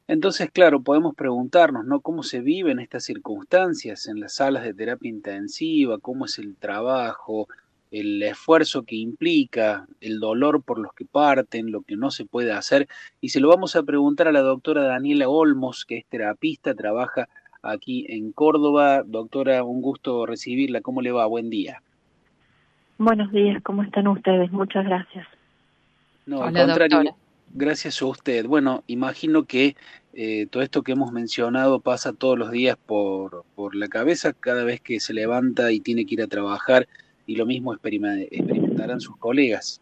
Entonces, claro, podemos preguntarnos, ¿no? ¿Cómo se viven estas circunstancias en las salas de terapia intensiva? ¿Cómo es el trabajo? El esfuerzo que implica, el dolor por los que parten, lo que no se puede hacer. Y se lo vamos a preguntar a la doctora Daniela Olmos, que es terapista, trabaja aquí en Córdoba. Doctora, un gusto recibirla. ¿Cómo le va? Buen día. Buenos días, ¿cómo están ustedes? Muchas gracias. No, al Hola, contrario, doctora. gracias a usted. Bueno, imagino que todo esto que hemos mencionado pasa todos los días por la cabeza cada vez que se levanta y tiene que ir a trabajar y lo mismo experimentarán sus colegas.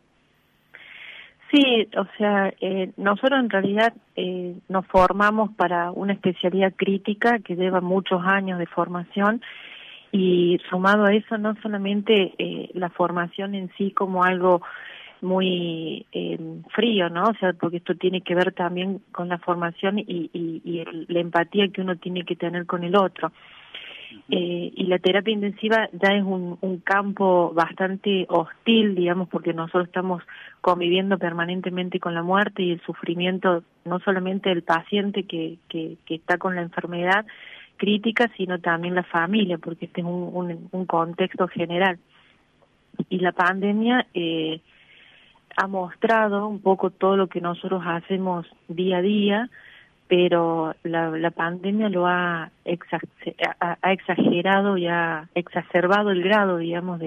Sí, o sea, nosotros en realidad nos formamos para una especialidad crítica que lleva muchos años de formación y sumado a eso no solamente la formación en sí como algo muy frío, ¿no? O sea, porque esto tiene que ver también con la formación la empatía que uno tiene que tener con el otro. Ujú. Y la terapia intensiva ya es un campo bastante hostil, digamos, porque nosotros estamos conviviendo permanentemente con la muerte y el sufrimiento, no solamente del paciente que está con la enfermedad crítica, sino también la familia, porque este es un contexto general. Y la pandemia ha mostrado un poco todo lo que nosotros hacemos día a día, pero la pandemia lo ha exagerado y ha exacerbado el grado, digamos,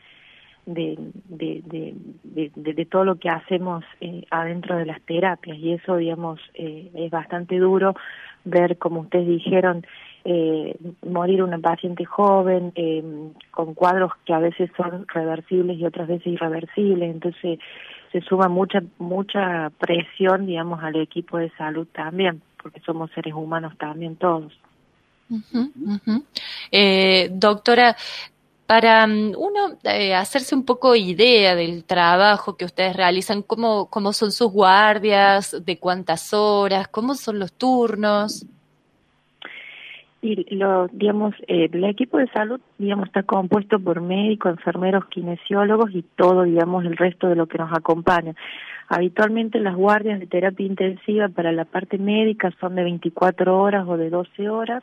de todo lo que hacemos adentro de las terapias, y eso, digamos, es bastante duro ver, como ustedes dijeron, morir una paciente joven con cuadros que a veces son reversibles y otras veces irreversibles. Entonces se suma mucha presión, digamos, al equipo de salud también, porque somos seres humanos también todos. Ujú, Ujú. ujú. Doctora, para uno hacerse un poco idea del trabajo que ustedes realizan, ¿cómo son sus guardias, de cuántas horas, cómo son los turnos? Y digamos, el equipo de salud, digamos, está compuesto por médicos, enfermeros, kinesiólogos y todo, digamos, el resto de lo que nos acompaña. Habitualmente las guardias de terapia intensiva para la parte médica son de 24 horas o de 12 horas,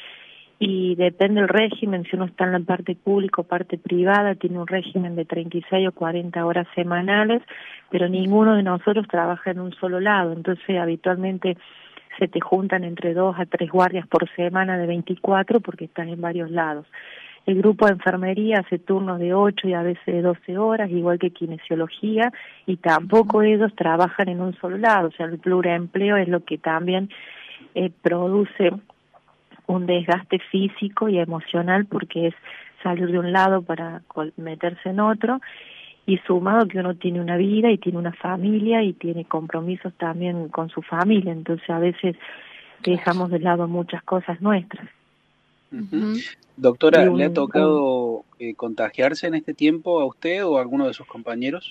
y depende del régimen, si uno está en la parte pública o parte privada, tiene un régimen de 36 o 40 horas semanales, pero ninguno de nosotros trabaja en un solo lado. Entonces habitualmente se te juntan entre 2 a 3 guardias por semana de 24 porque están en varios lados. El grupo de enfermería hace turnos de 8 y a veces de 12 horas, igual que kinesiología, y tampoco ellos trabajan en un solo lado. O sea, el pluriempleo es lo que también produce un desgaste físico y emocional, porque es salir de un lado para meterse en otro, y sumado que uno tiene una vida y tiene una familia y tiene compromisos también con su familia, entonces a veces Claro. dejamos de lado muchas cosas nuestras. Ujú. Ujú. Y Doctora, ¿le ha tocado contagiarse en este tiempo a usted o a alguno de sus compañeros?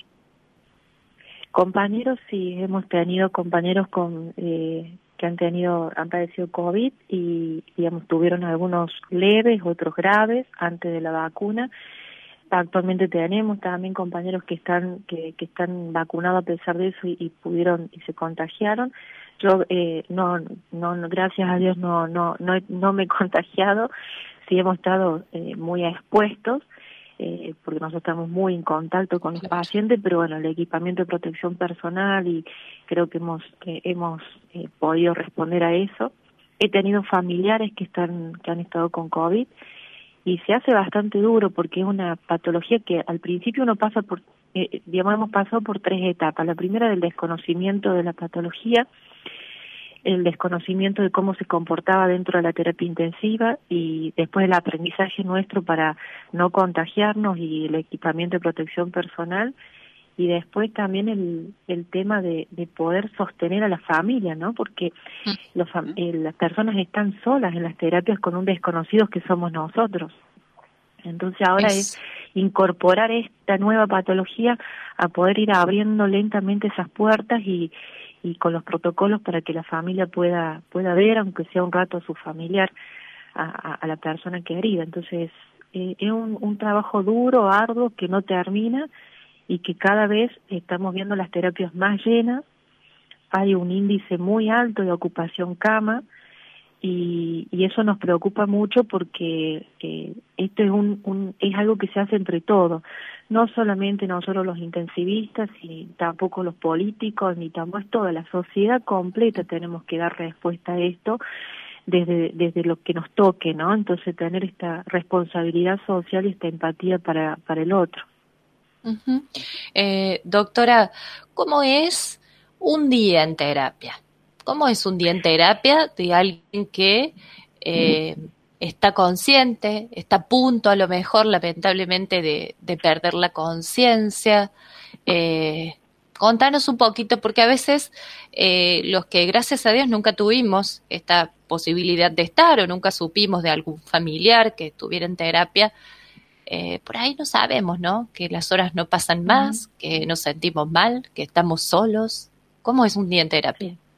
compañeros, sí, hemos tenido compañeros que han padecido COVID y, digamos, tuvieron algunos leves, otros graves antes de la vacuna. Actualmente tenemos también compañeros que están vacunados a pesar de eso y pudieron y se contagiaron. Yo gracias a Dios no me he contagiado. Sí hemos estado muy expuestos, porque nosotros estamos muy en contacto con los Claro. pacientes, pero bueno, el equipamiento de protección personal, y creo que hemos podido responder a eso. He tenido familiares que han estado con COVID, y se hace bastante duro porque es una patología que al principio uno pasa por, digamos, hemos pasado por 3 etapas. La primera, del desconocimiento de la patología, el desconocimiento de cómo se comportaba dentro de la terapia intensiva, y después el aprendizaje nuestro para no contagiarnos y el equipamiento de protección personal, y después también el tema de poder sostener a la familia, ¿no? Porque Ujú. las personas están solas en las terapias con un desconocido que somos nosotros. Entonces ahora es Es, incorporar esta nueva patología a poder ir abriendo lentamente esas puertas y con los protocolos para que la familia pueda ver, aunque sea un rato, a su familiar, a la persona querida. Entonces es un trabajo duro, arduo, que no termina, y que cada vez estamos viendo las terapias más llenas, hay un índice muy alto de ocupación cama, y eso nos preocupa mucho porque esto es algo que se hace entre todos, no solamente nosotros los intensivistas, ni tampoco los políticos, ni tampoco es toda la sociedad completa. Tenemos que dar respuesta a esto desde lo que nos toque, ¿no? Entonces tener esta responsabilidad social y esta empatía para el otro. Uh-huh. Doctora, ¿cómo es un día en terapia? ¿Cómo es un día en terapia de alguien que está consciente, está a punto a lo mejor lamentablemente de perder la conciencia? Contanos un poquito, porque a veces los que gracias a Dios nunca tuvimos esta posibilidad de estar o nunca supimos de algún familiar que estuviera en terapia, por ahí no sabemos, ¿no? Que las horas no pasan más, que nos sentimos mal, que estamos solos. ¿Cómo es un día en terapia? Sí.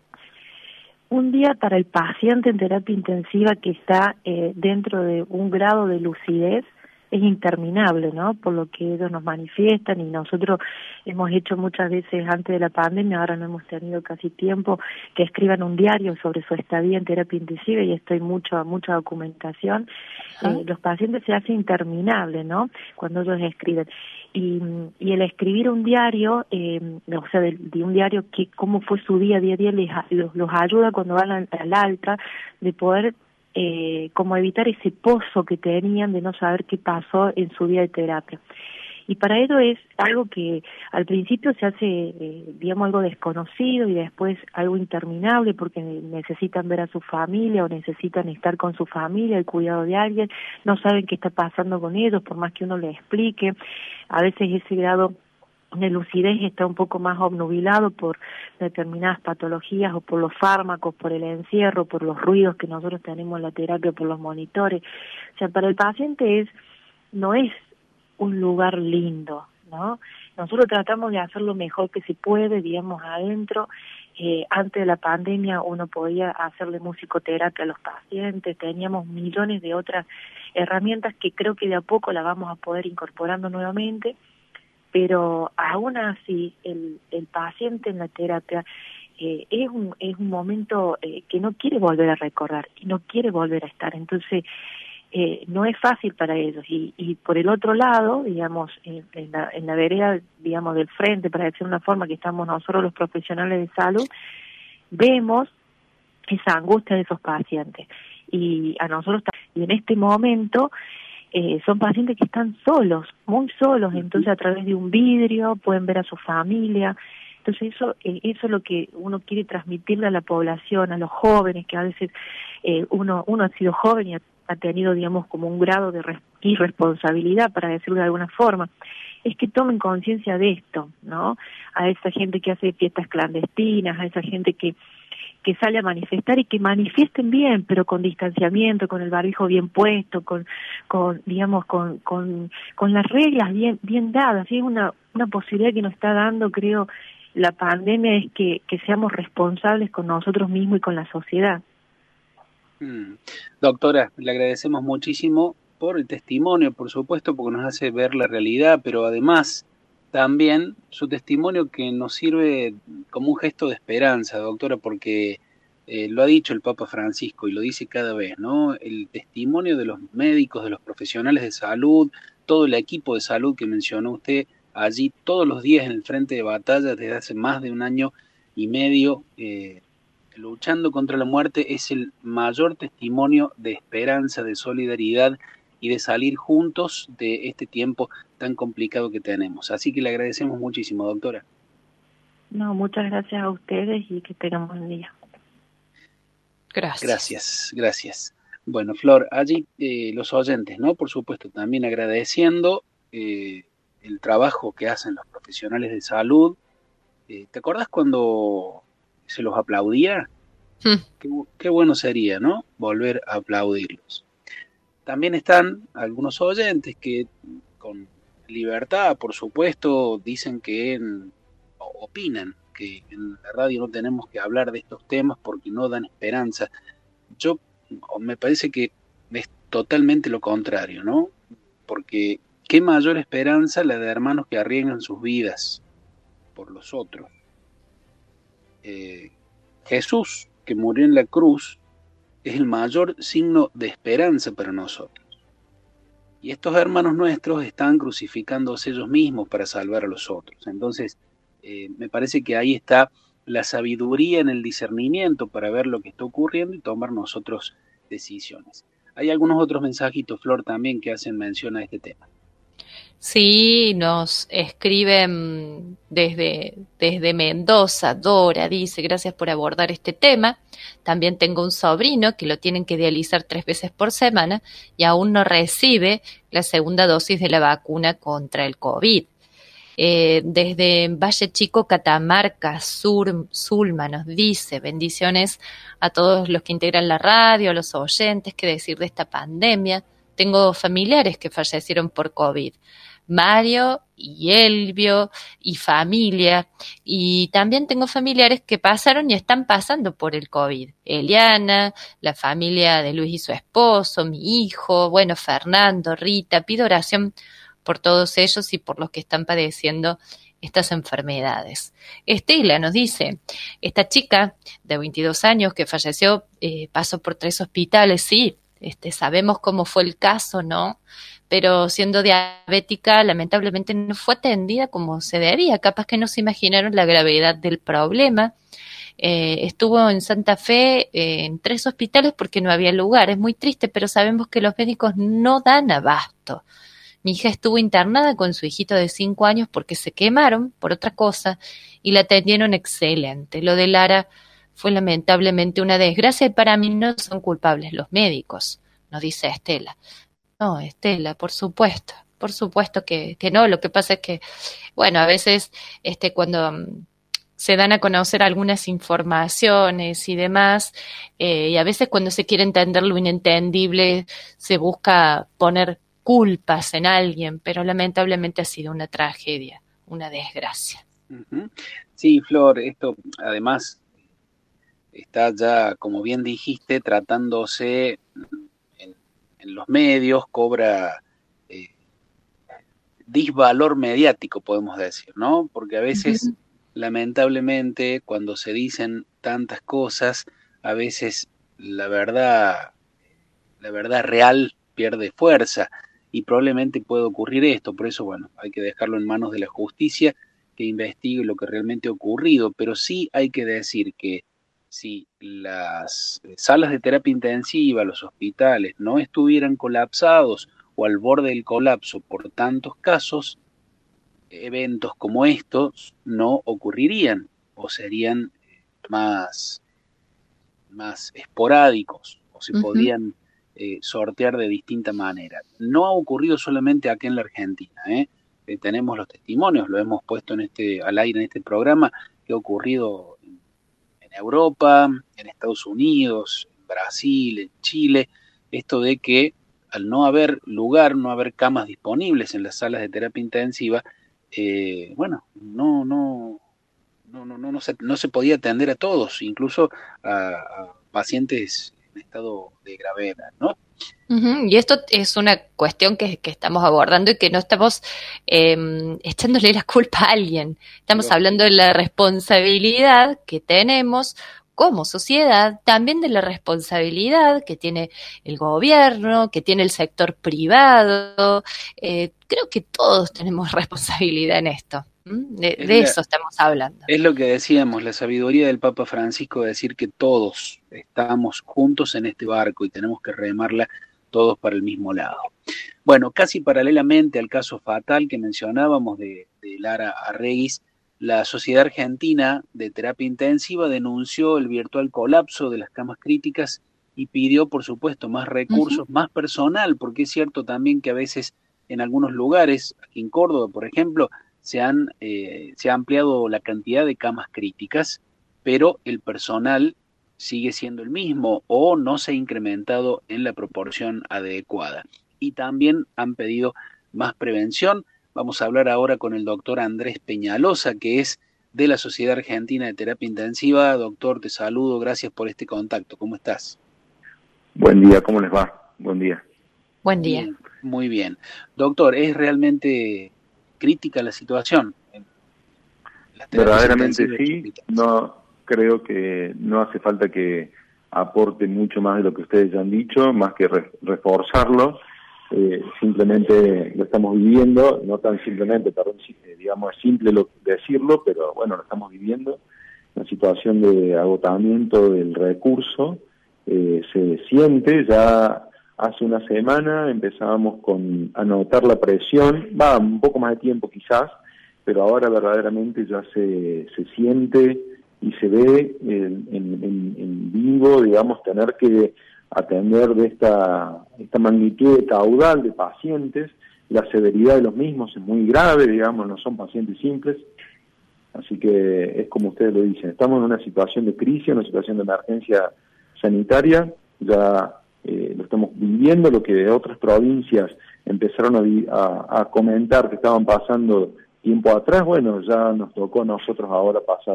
Un día para el paciente en terapia intensiva que está dentro de un grado de lucidez es interminable, ¿no? Por lo que ellos nos manifiestan, y nosotros hemos hecho muchas veces antes de la pandemia, ahora no hemos tenido casi tiempo, que escriban un diario sobre su estadía en terapia intensiva, y esto hay mucha documentación. Los pacientes se hacen interminables, ¿no? Cuando ellos escriben. Y el escribir un diario, o sea, de un diario, que cómo fue su día a día, los ayuda cuando van al alta, de poder como evitar ese pozo que tenían de no saber qué pasó en su día de terapia. Y para ello es algo que al principio se hace, digamos, algo desconocido, y después algo interminable, porque necesitan ver a su familia o necesitan estar con su familia, el cuidado de alguien, no saben qué está pasando con ellos, por más que uno les explique. A veces ese grado de lucidez está un poco más obnubilado por determinadas patologías o por los fármacos, por el encierro, por los ruidos que nosotros tenemos en la terapia, por los monitores. O sea, para el paciente no es un lugar lindo, ¿no? Nosotros tratamos de hacer lo mejor que se puede, digamos, adentro. Antes de la pandemia uno podía hacerle musicoterapia a los pacientes, teníamos millones de otras herramientas que creo que de a poco las vamos a poder incorporando nuevamente, pero aún así el paciente en la terapia es un momento que no quiere volver a recordar y no quiere volver a estar. Entonces no es fácil para ellos, y por el otro lado, digamos, en la vereda, digamos, del frente, para decir una forma, que estamos nosotros los profesionales de salud, vemos esa angustia de esos pacientes, y a nosotros, y en este momento son pacientes que están solos, muy solos. Entonces a través de un vidrio pueden ver a su familia. Entonces eso es lo que uno quiere transmitirle a la población, a los jóvenes, que a veces uno ha sido joven y ha tenido, digamos, como un grado de irresponsabilidad, para decirlo de alguna forma, es que tomen conciencia de esto, ¿no? A esa gente que hace fiestas clandestinas, a esa gente que sale a manifestar, y que manifiesten bien, pero con distanciamiento, con el barbijo bien puesto, con las reglas bien dadas. Y es una posibilidad que nos está dando, creo, la pandemia, es que seamos responsables con nosotros mismos y con la sociedad. Doctora, le agradecemos muchísimo por el testimonio, por supuesto, porque nos hace ver la realidad, pero además también su testimonio, que nos sirve como un gesto de esperanza, doctora, porque lo ha dicho el Papa Francisco y lo dice cada vez, ¿no? El testimonio de los médicos, de los profesionales de salud, todo el equipo de salud que mencionó usted allí todos los días en el frente de batalla desde hace más de 1 año y medio, luchando contra la muerte, es el mayor testimonio de esperanza, de solidaridad y de salir juntos de este tiempo tan complicado que tenemos. Así que le agradecemos muchísimo, doctora. No, muchas gracias a ustedes, y que tengan buen día. Gracias. Bueno, Flor, allí los oyentes, ¿no? Por supuesto, también agradeciendo el trabajo que hacen los profesionales de salud. ¿Te acordás cuando se los aplaudía? Qué bueno sería, ¿no? Volver a aplaudirlos. También están algunos oyentes que con libertad, por supuesto, dicen que opinan que en la radio no tenemos que hablar de estos temas porque no dan esperanza. Me parece que es totalmente lo contrario, ¿no? Porque qué mayor esperanza la de hermanos que arriesgan sus vidas por los otros. Jesús, que murió en la cruz, es el mayor signo de esperanza para nosotros. Y estos hermanos nuestros están crucificándose ellos mismos para salvar a los otros. Entonces, me parece que ahí está la sabiduría en el discernimiento para ver lo que está ocurriendo y tomar nosotros decisiones. Hay algunos otros mensajitos, Flor, también que hacen mención a este tema. Sí, nos escriben desde Mendoza. Dora dice: gracias por abordar este tema. También tengo un sobrino que lo tienen que dializar 3 veces por semana y aún no recibe la segunda dosis de la vacuna contra el COVID. Desde Valle Chico, Catamarca, Zulma nos dice: bendiciones a todos los que integran la radio, a los oyentes. ¿Qué decir de esta pandemia? Tengo familiares que fallecieron por COVID. Mario y Elvio y familia, y también tengo familiares que pasaron y están pasando por el COVID. Eliana, la familia de Luis y su esposo, mi hijo, bueno, Fernando, Rita. Pido oración por todos ellos y por los que están padeciendo estas enfermedades. Estela nos dice: esta chica de 22 años que falleció pasó por 3 hospitales. Sí, sabemos cómo fue el caso, ¿no? Pero siendo diabética, lamentablemente no fue atendida como se debía. Capaz que no se imaginaron la gravedad del problema. Estuvo en Santa Fe en 3 hospitales porque no había lugar. Es muy triste, pero sabemos que los médicos no dan abasto. Mi hija estuvo internada con su hijito de 5 años porque se quemaron por otra cosa y la atendieron excelente. Lo de Lara fue lamentablemente una desgracia y para mí no son culpables los médicos, nos dice Estela. No, Estela, por supuesto que no. Lo que pasa es que, bueno, a veces cuando se dan a conocer algunas informaciones y demás, y a veces cuando se quiere entender lo inentendible se busca poner culpas en alguien, pero lamentablemente ha sido una tragedia, una desgracia. Uh-huh. Sí, Flor, esto además está ya, como bien dijiste, tratándose en los medios, cobra disvalor mediático, podemos decir, ¿no? Porque a veces, lamentablemente, cuando se dicen tantas cosas, a veces la verdad real pierde fuerza y probablemente puede ocurrir esto. Por eso, bueno, hay que dejarlo en manos de la justicia que investigue lo que realmente ha ocurrido, pero sí hay que decir que si las salas de terapia intensiva, los hospitales, no estuvieran colapsados o al borde del colapso por tantos casos, eventos como estos no ocurrirían o serían más esporádicos o se podrían sortear de distinta manera. No ha ocurrido solamente acá en la Argentina, tenemos los testimonios, lo hemos puesto al aire en este programa, que ha ocurrido en Europa, en Estados Unidos, en Brasil, en Chile, esto de que al no haber lugar, no haber camas disponibles en las salas de terapia intensiva, no se podía atender a todos, incluso a pacientes en estado de gravedad, ¿no? Y esto es una cuestión que estamos abordando y que no estamos echándole la culpa a alguien. Estamos hablando de la responsabilidad que tenemos como sociedad, también de la responsabilidad que tiene el gobierno, que tiene el sector privado. Creo que todos tenemos responsabilidad en esto. De eso estamos hablando. Es lo que decíamos, la sabiduría del Papa Francisco, de decir que todos estamos juntos en este barco y tenemos que remarla todos para el mismo lado. Bueno, casi paralelamente al caso fatal que mencionábamos de Lara Arreguis, la Sociedad Argentina de Terapia Intensiva denunció el virtual colapso de las camas críticas y pidió, por supuesto, más recursos, más personal, porque es cierto también que a veces en algunos lugares, aquí en Córdoba, por ejemplo, se ha ampliado la cantidad de camas críticas, pero el personal sigue siendo el mismo o no se ha incrementado en la proporción adecuada. Y también han pedido más prevención. Vamos a hablar ahora con el doctor Andrés Peñalosa, que es de la Sociedad Argentina de Terapia Intensiva. Doctor, te saludo, gracias por este contacto. ¿Cómo estás? Buen día, ¿cómo les va? Buen día. Buen día. Bien, muy bien. Doctor, ¿es realmente crítica la situación? Verdaderamente sí. No, creo que no hace falta que aporte mucho más de lo que ustedes ya han dicho, más que reforzarlo. Simplemente lo estamos viviendo, no tan simplemente, perdón, digamos, es simple decirlo, pero bueno, lo estamos viviendo. Una situación de agotamiento del recurso se siente. Ya hace una semana empezábamos a notar la presión, va un poco más de tiempo quizás, pero ahora verdaderamente ya se siente y se ve en vivo, digamos, tener que atender de esta magnitud de caudal de pacientes. La severidad de los mismos es muy grave, digamos, no son pacientes simples. Así que es como ustedes lo dicen, estamos en una situación de crisis, una situación de emergencia sanitaria. Ya lo estamos viviendo, lo que otras provincias empezaron a comentar que estaban pasando tiempo atrás, bueno, ya nos tocó a nosotros ahora pasar.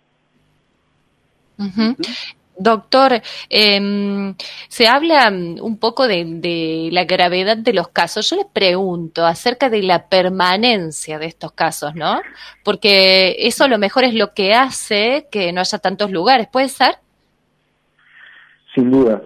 Uh-huh. Doctor, se habla un poco de la gravedad de los casos. Yo les pregunto acerca de la permanencia de estos casos, ¿no? Porque eso a lo mejor es lo que hace que no haya tantos lugares, ¿puede ser? Sin duda.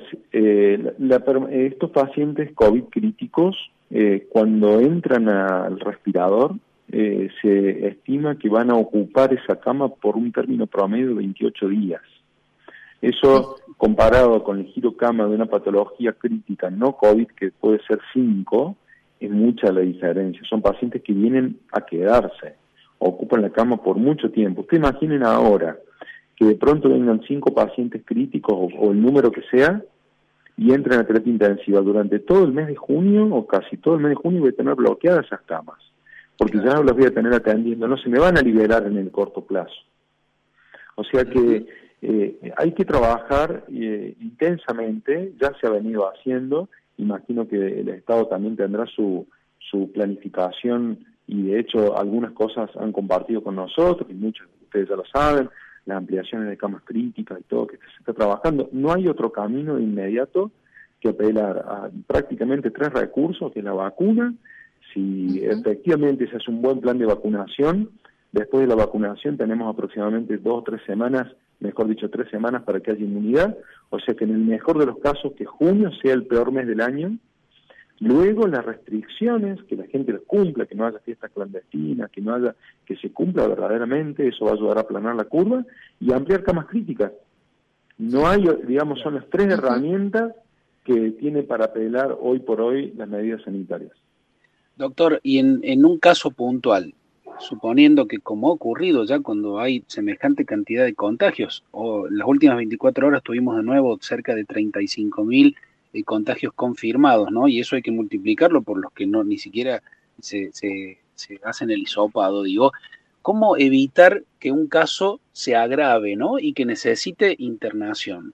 Estos pacientes COVID críticos, cuando entran al respirador, se estima que van a ocupar esa cama por un término promedio de 28 días. Eso, comparado con el giro cama de una patología crítica no COVID, que puede ser 5, es mucha la diferencia. Son pacientes que vienen a quedarse, ocupan la cama por mucho tiempo. Ustedes imaginen ahora que de pronto vengan 5 pacientes críticos o el número que sea y entren a terapia intensiva. Durante todo el mes de junio, o casi todo el mes de junio, voy a tener bloqueadas esas camas, porque ya no las voy a tener atendiendo, no se me van a liberar en el corto plazo. O sea que hay que trabajar intensamente, ya se ha venido haciendo. Imagino que el Estado también tendrá su planificación, y de hecho algunas cosas han compartido con nosotros, y muchos de ustedes ya lo saben, las ampliaciones de camas críticas y todo que se está trabajando. No hay otro camino de inmediato que apelar a prácticamente 3 recursos, que es la vacuna. Si efectivamente se hace un buen plan de vacunación, después de la vacunación tenemos aproximadamente 2 o 3 semanas, mejor dicho 3 semanas, para que haya inmunidad. O sea que en el mejor de los casos que junio sea el peor mes del año. Luego las restricciones, que la gente las cumpla, que no haya fiestas clandestinas, que se cumpla verdaderamente, eso va a ayudar a aplanar la curva y a ampliar camas críticas. No hay, digamos, son las 3 herramientas que tiene para apelar hoy por hoy las medidas sanitarias. Doctor, y en un caso puntual, suponiendo que, como ha ocurrido ya cuando hay semejante cantidad de contagios, o en las últimas 24 horas tuvimos de nuevo cerca de 35.000 contagios confirmados, ¿no? Y eso hay que multiplicarlo por los que no ni siquiera se hacen el hisopado, digo. ¿Cómo evitar que un caso se agrave, ¿no? Y que necesite internación?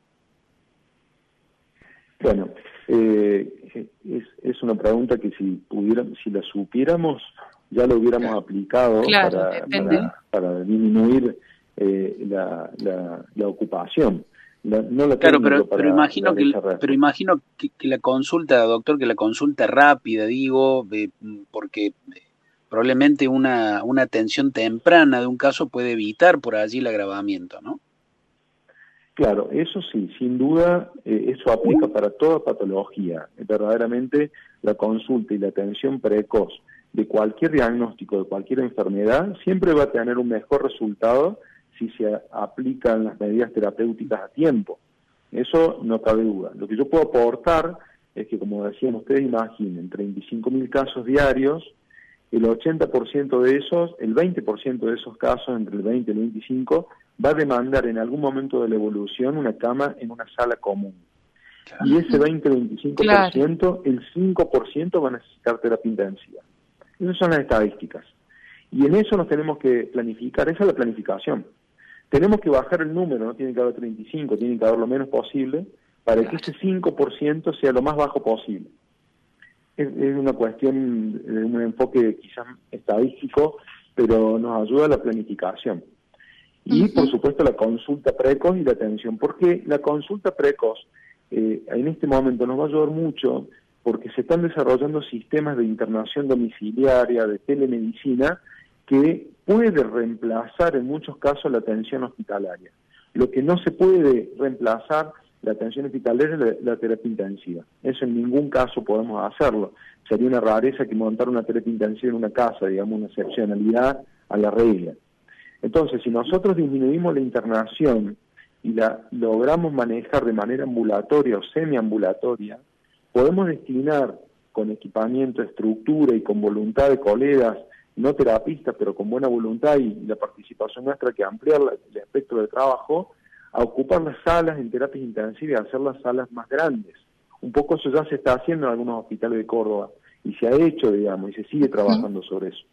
Bueno, es una pregunta que si la supiéramos, ya lo hubiéramos aplicado, claro, para disminuir la ocupación. Claro, pero imagino que la consulta, doctor, que la consulta rápida, digo, porque probablemente una atención temprana de un caso puede evitar por allí el agravamiento, ¿no? Claro, eso sí, sin duda, eso aplica para toda patología. Verdaderamente la consulta y la atención precoz de cualquier diagnóstico, de cualquier enfermedad, siempre va a tener un mejor resultado si se aplican las medidas terapéuticas a tiempo. Eso no cabe duda. Lo que yo puedo aportar es que, como decían ustedes, imaginen, 35.000 casos diarios, el 80% de esos, el 20% de esos casos, entre el 20 y el 25, va a demandar en algún momento de la evolución una cama en una sala común. Claro. Y ese 20-25%, claro, el 5% va a necesitar terapia intensiva. Esas son las estadísticas. Y en eso nos tenemos que planificar, esa es la planificación. Tenemos que bajar el número, no tiene que haber 35, tiene que haber lo menos posible, para que ese 5% sea lo más bajo posible. Es una cuestión, un enfoque quizás estadístico, pero nos ayuda a la planificación. Y, por supuesto, la consulta precoz y la atención. Porque la consulta precoz en este momento nos va a ayudar mucho, porque se están desarrollando sistemas de internación domiciliaria, de telemedicina, que puede reemplazar en muchos casos la atención hospitalaria. Lo que no se puede reemplazar la atención hospitalaria es la terapia intensiva. Eso en ningún caso podemos hacerlo. Sería una rareza que montar una terapia intensiva en una casa, digamos, una excepcionalidad a la regla. Entonces, si nosotros disminuimos la internación y la logramos manejar de manera ambulatoria o semiambulatoria, podemos destinar con equipamiento, estructura y con voluntad de colegas, no terapistas, pero con buena voluntad y la participación nuestra que ampliar el espectro de trabajo, a ocupar las salas en terapias intensivas y hacer las salas más grandes. Un poco eso ya se está haciendo en algunos hospitales de Córdoba y se ha hecho, digamos, y se sigue trabajando sobre eso.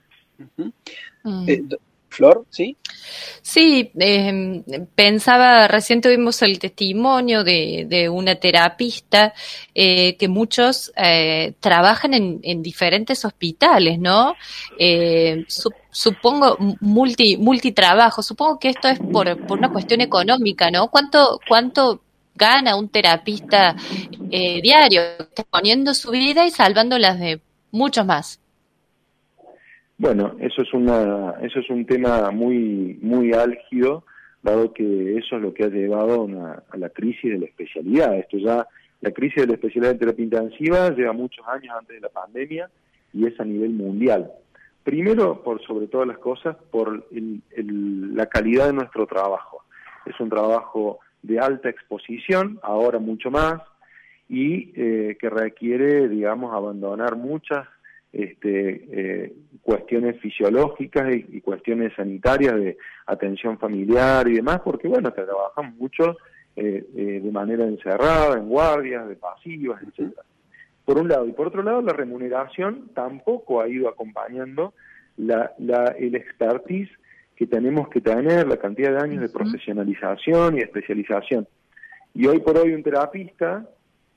Flor, ¿sí? Sí, pensaba, recién tuvimos el testimonio de una terapista que muchos trabajan en diferentes hospitales, ¿no? Supongo multitrabajo, supongo que esto es por una cuestión económica, ¿no? ¿Cuánto gana un terapista diario, poniendo su vida y salvando las de muchos más? Bueno, eso es un tema muy álgido, dado que eso es lo que ha llevado a la crisis de la especialidad. La crisis de la especialidad de terapia intensiva lleva muchos años antes de la pandemia y es a nivel mundial. Primero, sobre todas las cosas, por la calidad de nuestro trabajo. Es un trabajo de alta exposición, ahora mucho más, y que requiere, digamos, abandonar muchas cuestiones fisiológicas y cuestiones sanitarias de atención familiar y demás, porque bueno, trabajamos mucho de manera encerrada, en guardias, de pasivas, etcétera. Por un lado, y por otro lado, la remuneración tampoco ha ido acompañando el expertise que tenemos que tener, la cantidad de años de profesionalización y especialización. Y hoy por hoy un terapista,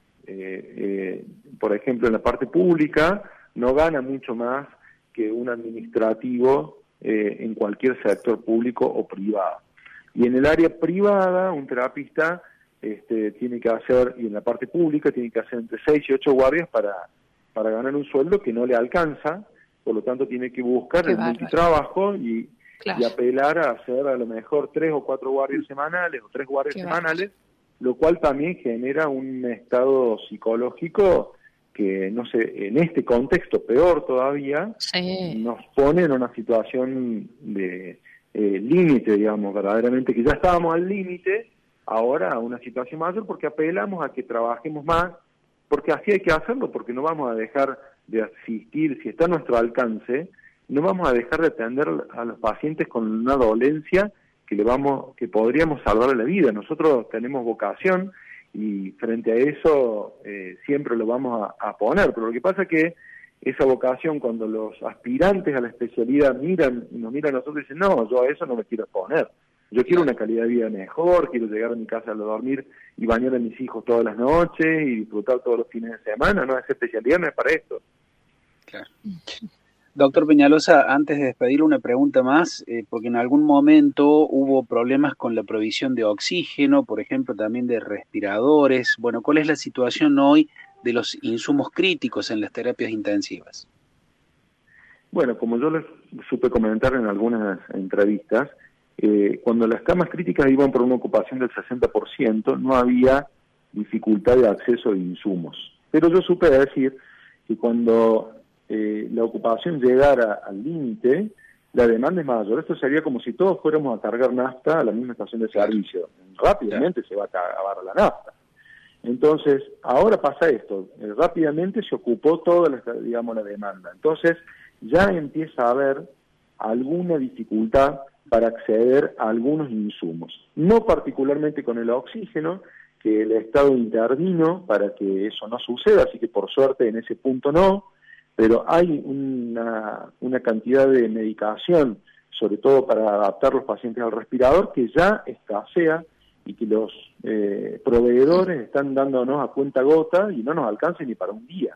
por ejemplo, en la parte pública, no gana mucho más que un administrativo en cualquier sector público o privado. Y en el área privada, un terapista tiene que hacer, y en la parte pública, tiene que hacer entre 6 y 8 guardias para ganar un sueldo que no le alcanza, por lo tanto tiene que buscar el multitrabajo y apelar a hacer a lo mejor 3 o 4 guardias semanales o 3 guardias semanales, lo cual también genera un estado psicológico que, no sé, en este contexto peor todavía, nos pone en una situación de límite, digamos, verdaderamente, que ya estábamos al límite, ahora a una situación mayor, porque apelamos a que trabajemos más, porque así hay que hacerlo, porque no vamos a dejar de asistir, si está a nuestro alcance, no vamos a dejar de atender a los pacientes con una dolencia que podríamos salvarle la vida. Nosotros tenemos vocación y frente a eso siempre lo vamos a poner, pero lo que pasa es que esa vocación, cuando los aspirantes a la especialidad nos miran a nosotros y dicen, no, yo a eso no me quiero exponer, yo quiero una calidad de vida mejor, quiero llegar a mi casa a dormir y bañar a mis hijos todas las noches y disfrutar todos los fines de semana, no, esa especialidad no es para esto. Claro. Doctor Peñalosa, antes de despedir una pregunta más, porque en algún momento hubo problemas con la provisión de oxígeno, por ejemplo, también de respiradores. Bueno, ¿cuál es la situación hoy de los insumos críticos en las terapias intensivas? Bueno, como yo les supe comentar en algunas entrevistas, cuando las camas críticas iban por una ocupación del 60%, no había dificultad de acceso de insumos. Pero yo supe decir que cuando la ocupación llegara al límite, la demanda es mayor. Esto sería como si todos fuéramos a cargar nafta a la misma estación de servicio. Rápidamente se va a acabar la nafta. Entonces, ahora pasa esto. Rápidamente se ocupó toda la demanda. Entonces, ya empieza a haber alguna dificultad para acceder a algunos insumos. No particularmente con el oxígeno, que el Estado intervino para que eso no suceda, así que por suerte en ese punto no, pero hay una cantidad de medicación, sobre todo para adaptar los pacientes al respirador, que ya escasea y que los proveedores están dándonos a cuenta gota y no nos alcanza ni para un día.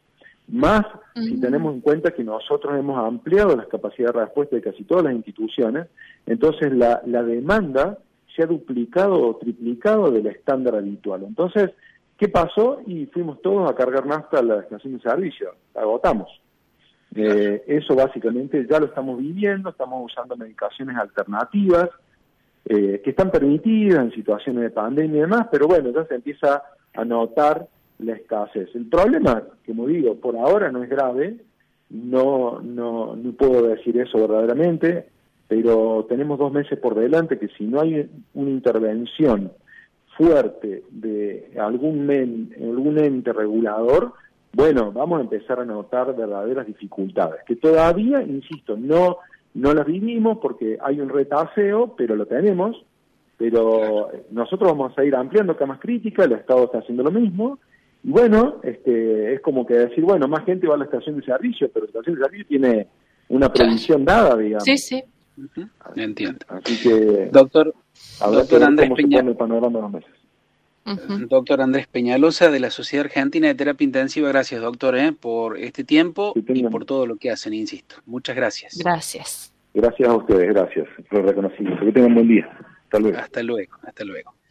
Más si tenemos en cuenta que nosotros hemos ampliado las capacidades de respuesta de casi todas las instituciones, entonces la demanda se ha duplicado o triplicado del estándar habitual. Entonces, ¿qué pasó? Y fuimos todos a cargar nafta a la estación de servicio, agotamos. Eso básicamente ya lo estamos viviendo, estamos usando medicaciones alternativas, que están permitidas en situaciones de pandemia y demás, pero bueno, ya se empieza a notar la escasez. El problema, como digo, por ahora no es grave, no puedo decir eso verdaderamente, pero tenemos 2 meses por delante que si no hay una intervención fuerte de algún ente regulador, bueno, vamos a empezar a notar verdaderas dificultades, que todavía, insisto, no las vivimos porque hay un retaseo, pero lo tenemos, pero nosotros vamos a ir ampliando camas críticas, el Estado está haciendo lo mismo, y bueno, es como que decir, bueno, más gente va a la estación de servicio, pero la estación de servicio tiene una previsión dada, digamos. Sí, sí. Entiendo. Así que, doctor Andrés cómo se pone el panorama de los meses. Doctor Andrés Peñalosa, de la Sociedad Argentina de Terapia Intensiva, gracias, doctor, por este tiempo y por todo lo que hacen, insisto. Muchas gracias. Gracias. Gracias a ustedes, gracias por el reconocimiento. Que tengan buen día. Hasta luego. Hasta luego.